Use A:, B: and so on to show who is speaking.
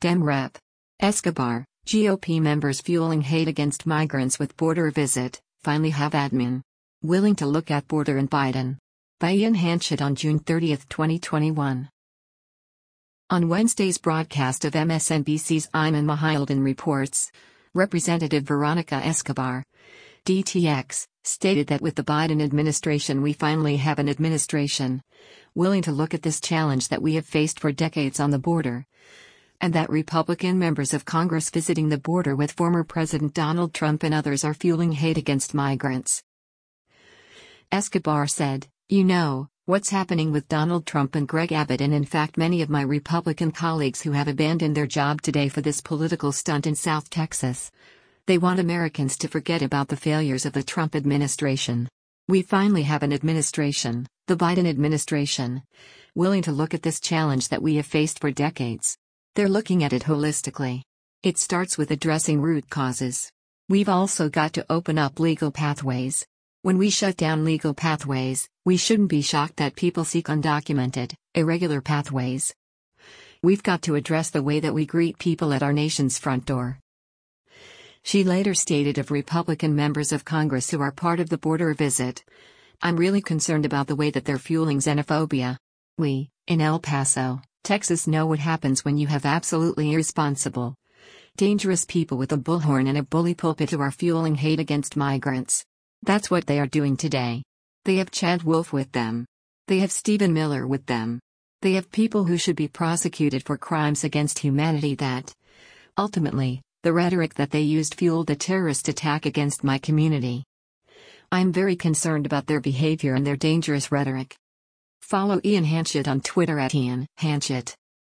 A: Dem Rep. Escobar, GOP members fueling hate against migrants with border visit, finally have admin. Willing to look at border and Biden. By Ian Hanchett on June 30, 2021. On Wednesday's broadcast of MSNBC's Ayman Mohyeldin Reports, Representative Veronica Escobar, DTX, stated that with the Biden administration we finally have an administration willing to look at this challenge that we have faced for decades on the border, and that Republican members of Congress visiting the border with former President Donald Trump and others are fueling hate against migrants. Escobar said, "You know, what's happening with Donald Trump and Greg Abbott, and in fact many of my Republican colleagues who have abandoned their job today for this political stunt in South Texas. They want Americans to forget about the failures of the Trump administration. We finally have an administration, the Biden administration, willing to look at this challenge that we have faced for decades. They're looking at it holistically. It starts with addressing root causes. We've also got to open up legal pathways. When we shut down legal pathways, we shouldn't be shocked that people seek undocumented, irregular pathways. We've got to address the way that we greet people at our nation's front door." She later stated of Republican members of Congress who are part of the border visit, "I'm really concerned about the way that they're fueling xenophobia. We, in El Paso, Texas, know what happens when you have absolutely irresponsible, dangerous people with a bullhorn and a bully pulpit who are fueling hate against migrants. That's what they are doing today. They have Chad Wolf with them. They have Stephen Miller with them. They have people who should be prosecuted for crimes against humanity that, ultimately, the rhetoric that they used fueled a terrorist attack against my community. I'm very concerned about their behavior and their dangerous rhetoric." Follow Ian Hanchett on Twitter at Ian Hanchett.